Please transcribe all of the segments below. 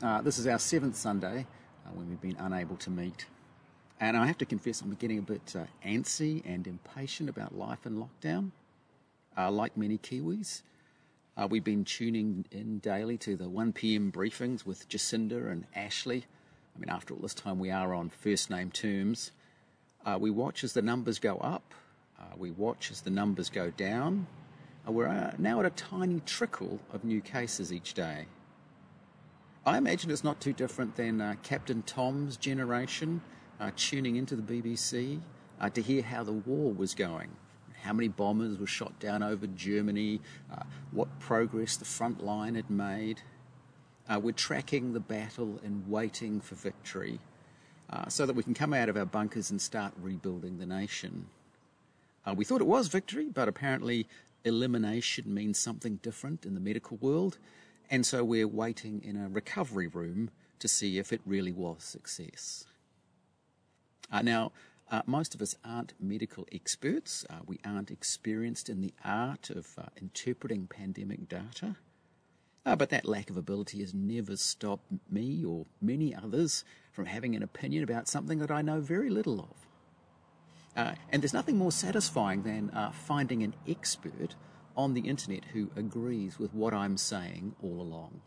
This is our seventh Sunday when we've been unable to meet. And I have to confess I'm getting a bit antsy and impatient about life in lockdown. Like many Kiwis, we've been tuning in daily to the 1 p.m. briefings with Jacinda and Ashley. I mean, after all this time, we are on first-name terms. We watch as the numbers go up. We watch as the numbers go down. We're now at a tiny trickle of new cases each day. I imagine it's not too different than Captain Tom's generation tuning into the BBC to hear how the war was going, how many bombers were shot down over Germany, what progress the front line had made. We're tracking the battle and waiting for victory so that we can come out of our bunkers and start rebuilding the nation. We thought it was victory, but apparently elimination means something different in the medical world. And so we're waiting in a recovery room to see if it really was success. Now, most of us aren't medical experts. We aren't experienced in the art of interpreting pandemic data. But that lack of ability has never stopped me or many others from having an opinion about something that I know very little of. And there's nothing more satisfying than finding an expert on the internet who agrees with what I'm saying all along.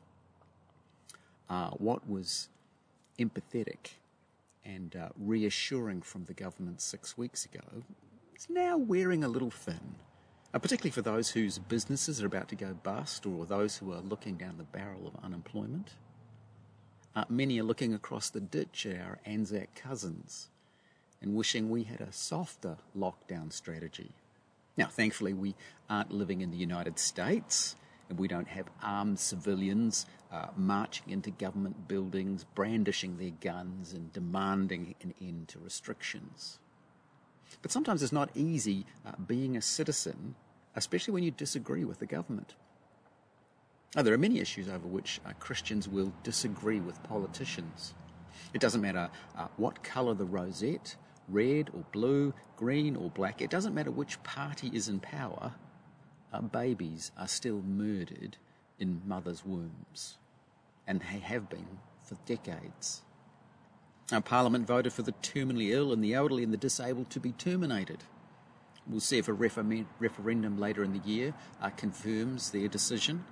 What was empathetic and reassuring from the government 6 weeks ago is now wearing a little thin, particularly for those whose businesses are about to go bust or those who are looking down the barrel of unemployment. Many are looking across the ditch at our Anzac cousins and wishing we had a softer lockdown strategy. Now, thankfully, we aren't living in the United States, and we don't have armed civilians marching into government buildings, brandishing their guns and demanding an end to restrictions. But sometimes it's not easy being a citizen, especially when you disagree with the government. There are many issues over which Christians will disagree with politicians. It doesn't matter what colour the rosette, red or blue, green or black, it doesn't matter which party is in power, babies are still murdered in mothers' wombs, and they have been for decades. Parliament voted for the terminally ill and the elderly and the disabled to be terminated. We'll see if a referendum later in the year confirms their decision.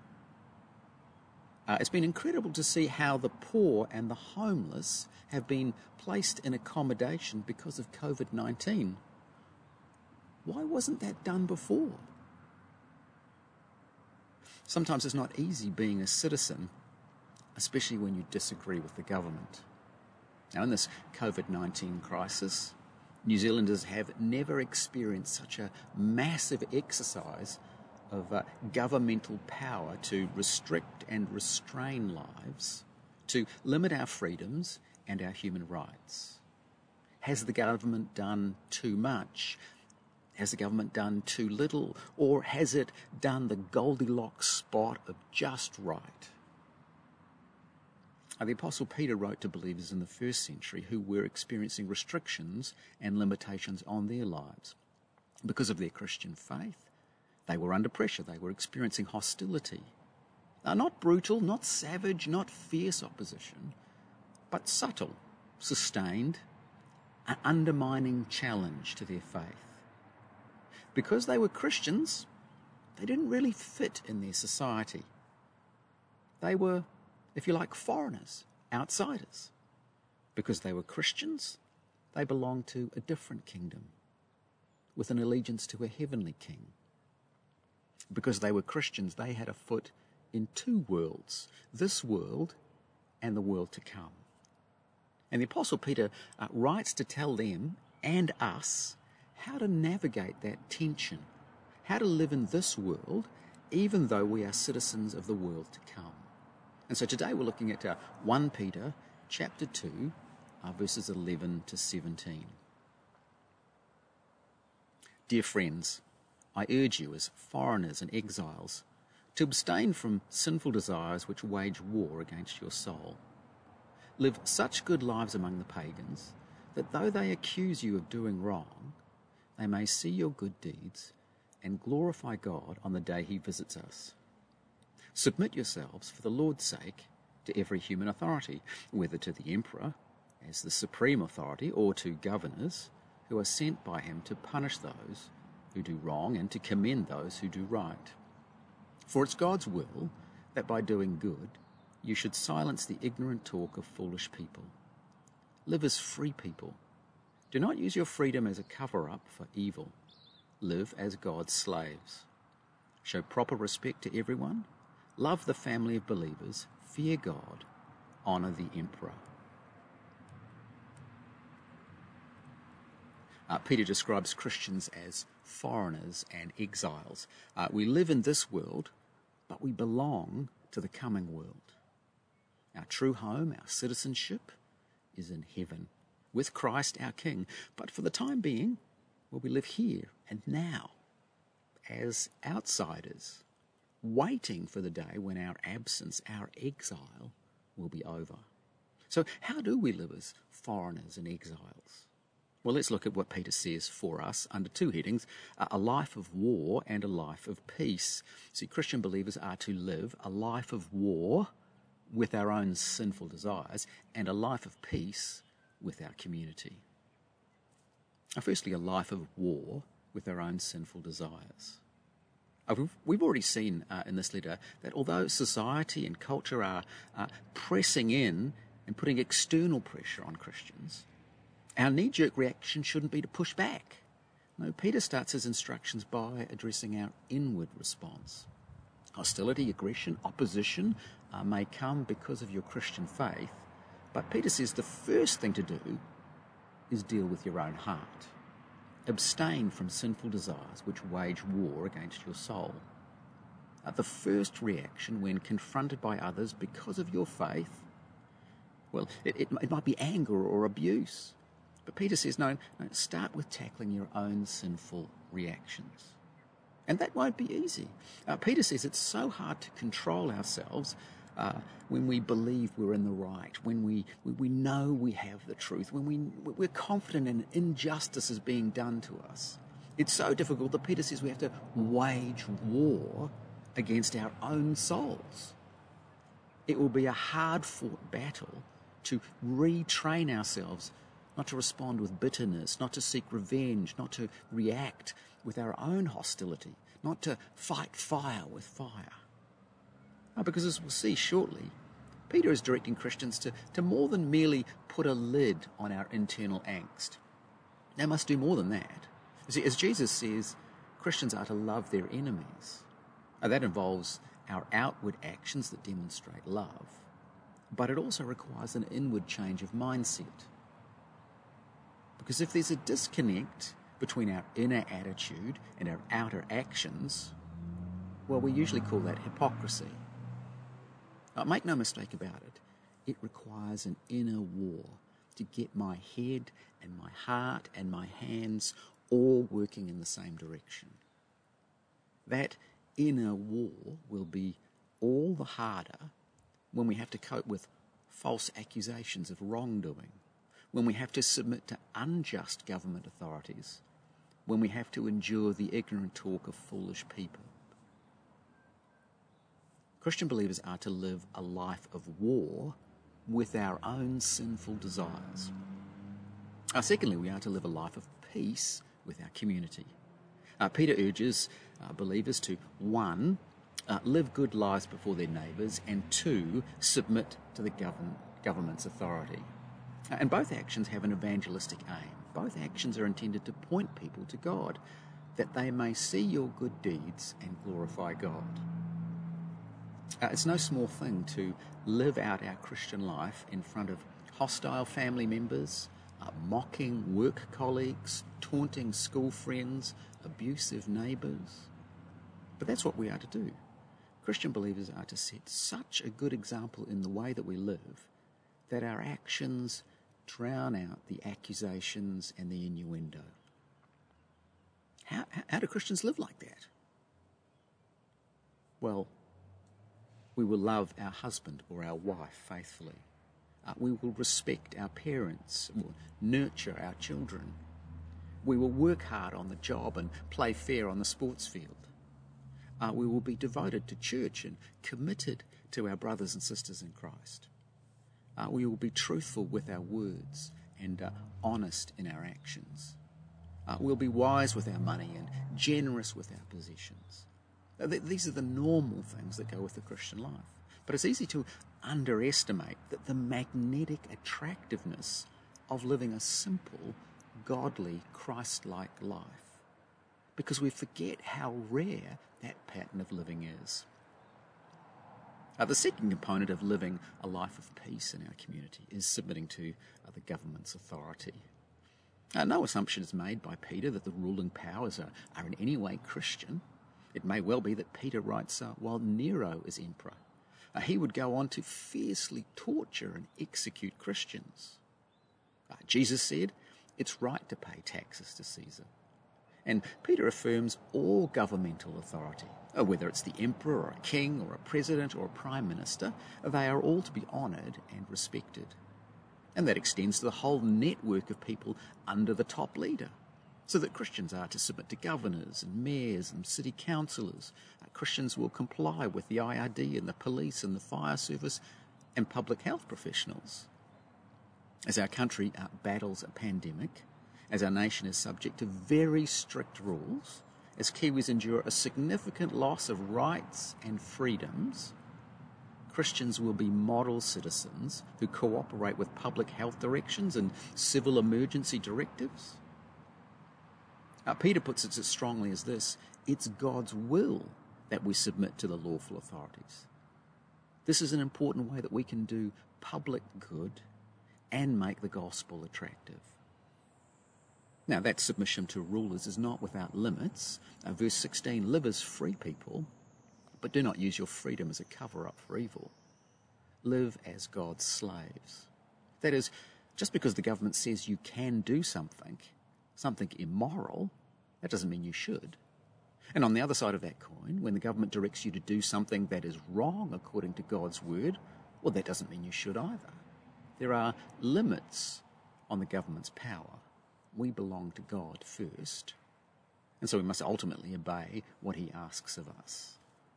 It's been incredible to see how the poor and the homeless have been placed in accommodation because of COVID-19. Why wasn't that done before? Sometimes it's not easy being a citizen, especially when you disagree with the government. Now, in this COVID-19 crisis, New Zealanders have never experienced such a massive exercise of governmental power to restrict and restrain lives, to limit our freedoms and our human rights. Has the government done too much? Has the government done too little? Or has it done the Goldilocks spot of just right? The Apostle Peter wrote to believers in the first century who were experiencing restrictions and limitations on their lives because of their Christian faith. They were under pressure. They were experiencing hostility. Not brutal, not savage, not fierce opposition, but subtle, sustained, an undermining challenge to their faith. Because they were Christians, they didn't really fit in their society. They were, if you like, foreigners, outsiders. Because they were Christians, they belonged to a different kingdom, with an allegiance to a heavenly king. Because they were Christians, they had a foot in two worlds, this world and the world to come. And the Apostle Peter writes to tell them and us how to navigate that tension, how to live in this world, even though we are citizens of the world to come. And so today we're looking at 1 Peter chapter 2, verses 11 to 17. Dear friends, I urge you as foreigners and exiles to abstain from sinful desires which wage war against your soul. Live such good lives among the pagans that though they accuse you of doing wrong, they may see your good deeds and glorify God on the day he visits us. Submit yourselves for the Lord's sake to every human authority, whether to the emperor as the supreme authority or to governors who are sent by him to punish those who do wrong and to commend those who do right. For it's God's will that by doing good you should silence the ignorant talk of foolish people. Live as free people. Do not use your freedom as a cover-up for evil. Live as God's slaves. Show proper respect to everyone. Love the family of believers. Fear God. Honour the emperor. Peter describes Christians as foreigners and exiles. We live in this world, but we belong to the coming world. Our true home, our citizenship, is in heaven, with Christ our King. But for the time being, well, we live here and now as outsiders, waiting for the day when our absence, our exile, will be over. So how do we live as foreigners and exiles? Well, let's look at what Peter says for us under two headings, a life of war and a life of peace. See, Christian believers are to live a life of war with our own sinful desires and a life of peace with our community. Firstly, a life of war with our own sinful desires. We've already seen in this letter that although society and culture are pressing in and putting external pressure on Christians, our knee-jerk reaction shouldn't be to push back. No, Peter starts his instructions by addressing our inward response. Hostility, aggression, opposition may come because of your Christian faith, but Peter says the first thing to do is deal with your own heart. Abstain from sinful desires which wage war against your soul. The first reaction when confronted by others because of your faith, well, it might be anger or abuse. But Peter says, no, start with tackling your own sinful reactions. And that won't be easy. Peter says it's so hard to control ourselves when we believe we're in the right, when we know we have the truth, when we're confident an injustice is being done to us. It's so difficult that Peter says we have to wage war against our own souls. It will be a hard-fought battle to retrain ourselves not to respond with bitterness, not to seek revenge, not to react with our own hostility, not to fight fire with fire. Because as we'll see shortly, Peter is directing Christians to more than merely put a lid on our internal angst. They must do more than that. You see, as Jesus says, Christians are to love their enemies. That involves our outward actions that demonstrate love, but it also requires an inward change of mindset. Because if there's a disconnect between our inner attitude and our outer actions, well, we usually call that hypocrisy. Make no mistake about it, it requires an inner war to get my head and my heart and my hands all working in the same direction. That inner war will be all the harder when we have to cope with false accusations of wrongdoing, when we have to submit to unjust government authorities, when we have to endure the ignorant talk of foolish people. Christian believers are to live a life of war with our own sinful desires. Secondly, we are to live a life of peace with our community. Peter urges believers to, 1, live good lives before their neighbours, and 2, submit to the government's authority. And both actions have an evangelistic aim. Both actions are intended to point people to God, that they may see your good deeds and glorify God. It's no small thing to live out our Christian life in front of hostile family members, mocking work colleagues, taunting school friends, abusive neighbours. But that's what we are to do. Christian believers are to set such a good example in the way that we live that our actions drown out the accusations and the innuendo. How do Christians live like that? Well, we will love our husband or our wife faithfully. We will respect our parents, we'll nurture our children. We will work hard on the job and play fair on the sports field. We will be devoted to church and committed to our brothers and sisters in Christ. We will be truthful with our words and honest in our actions. We'll be wise with our money and generous with our possessions. These are the normal things that go with the Christian life. But it's easy to underestimate the magnetic attractiveness of living a simple, godly, Christ-like life, because we forget how rare that pattern of living is. The second component of living a life of peace in our community is submitting to the government's authority. No assumption is made by Peter that the ruling powers are in any way Christian. It may well be that Peter writes while Nero is emperor. He would go on to fiercely torture and execute Christians. Jesus said it's right to pay taxes to Caesar. And Peter affirms all governmental authority, whether it's the emperor or a king or a president or a prime minister, they are all to be honoured and respected. And that extends to the whole network of people under the top leader, so that Christians are to submit to governors and mayors and city councillors. Christians will comply with the IRD and the police and the fire service and public health professionals. As our country battles a pandemic, as our nation is subject to very strict rules, as Kiwis endure a significant loss of rights and freedoms, Christians will be model citizens who cooperate with public health directions and civil emergency directives. Peter puts it as strongly as this: it's God's will that we submit to the lawful authorities. This is an important way that we can do public good and make the gospel attractive. Now, that submission to rulers is not without limits. Verse 16, live as free people, but do not use your freedom as a cover-up for evil. Live as God's slaves. That is, just because the government says you can do something immoral, that doesn't mean you should. And on the other side of that coin, when the government directs you to do something that is wrong according to God's word, well, that doesn't mean you should either. There are limits on the government's power. We belong to God first, and so we must ultimately obey what he asks of us.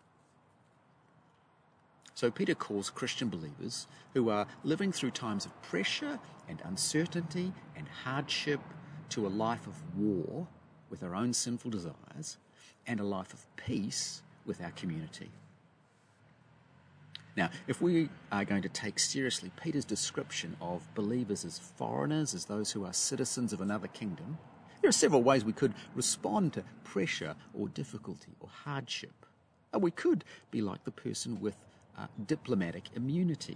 So Peter calls Christian believers who are living through times of pressure and uncertainty and hardship to a life of war with our own sinful desires and a life of peace with our community. Now, if we are going to take seriously Peter's description of believers as foreigners, as those who are citizens of another kingdom, there are several ways we could respond to pressure or difficulty or hardship. We could be like the person with diplomatic immunity.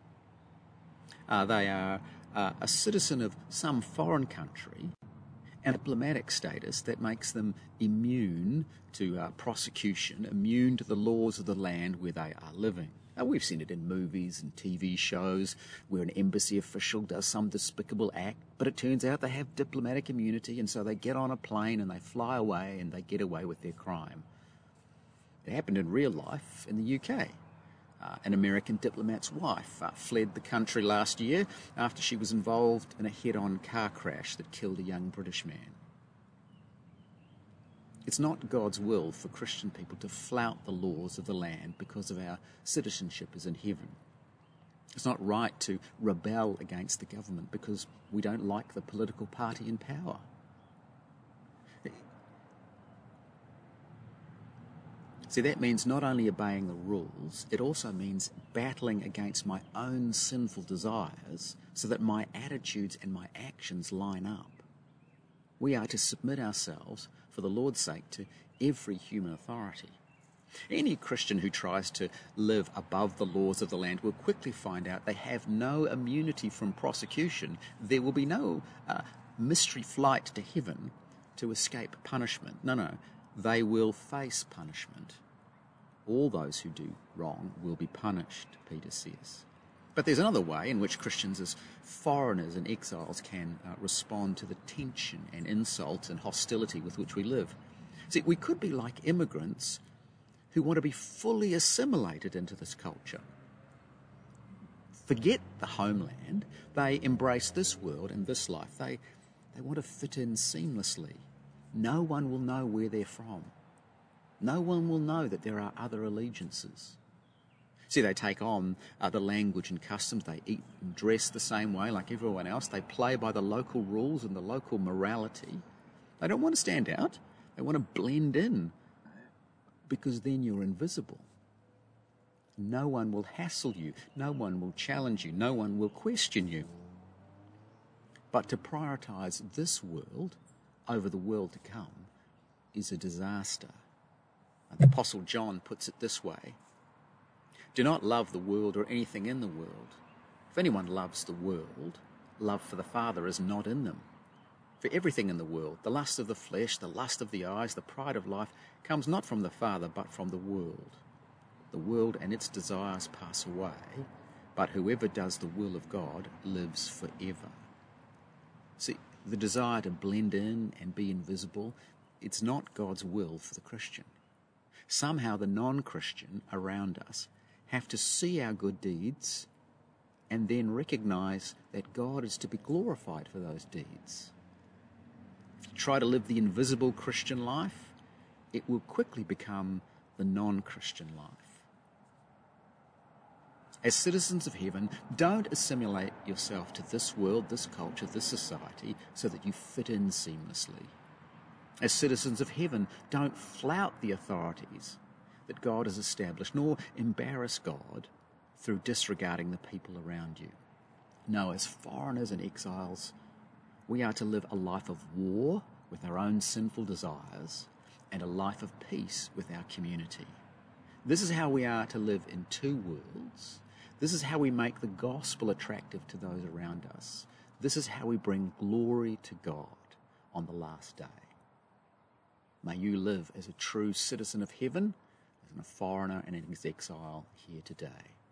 They are a citizen of some foreign country and diplomatic status that makes them immune to prosecution, immune to the laws of the land where they are living. We've seen it in movies and TV shows where an embassy official does some despicable act, but it turns out they have diplomatic immunity, and so they get on a plane and they fly away and they get away with their crime. It happened in real life in the UK. An American diplomat's wife fled the country last year after she was involved in a head-on car crash that killed a young British man. It's not God's will for Christian people to flout the laws of the land because of our citizenship is in heaven. It's not right to rebel against the government because we don't like the political party in power. See, that means not only obeying the rules, it also means battling against my own sinful desires so that my attitudes and my actions line up. We are to submit ourselves, for the Lord's sake, to every human authority. Any Christian who tries to live above the laws of the land will quickly find out they have no immunity from prosecution. There will be no mystery flight to heaven to escape punishment. No, they will face punishment. All those who do wrong will be punished, Peter says. But there's another way in which Christians as foreigners and exiles can respond to the tension and insult and hostility with which we live. See, we could be like immigrants who want to be fully assimilated into this culture. Forget the homeland. They embrace this world and this life. They want to fit in seamlessly. No one will know where they're from. No one will know that there are other allegiances. See, they take on the language and customs. They eat and dress the same way like everyone else. They play by the local rules and the local morality. They don't want to stand out. They want to blend in, because then you're invisible. No one will hassle you. No one will challenge you. No one will question you. But to prioritise this world over the world to come is a disaster. The Apostle John puts it this way: do not love the world or anything in the world. If anyone loves the world, love for the Father is not in them. For everything in the world, the lust of the flesh, the lust of the eyes, the pride of life, comes not from the Father but from the world. The world and its desires pass away, but whoever does the will of God lives forever. See, the desire to blend in and be invisible, it's not God's will for the Christian. Somehow the non-Christian around us have to see our good deeds and then recognise that God is to be glorified for those deeds. If you try to live the invisible Christian life, it will quickly become the non-Christian life. As citizens of heaven, don't assimilate yourself to this world, this culture, this society, so that you fit in seamlessly. As citizens of heaven, don't flout the authorities that God has established, nor embarrass God through disregarding the people around you. No, as foreigners and exiles, we are to live a life of war with our own sinful desires and a life of peace with our community. This is how we are to live in two worlds. This is how we make the gospel attractive to those around us. This is how we bring glory to God on the last day. May you live as a true citizen of heaven, as a foreigner and an exile here today.